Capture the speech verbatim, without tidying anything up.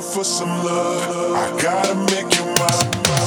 for some love. I gotta make you mine.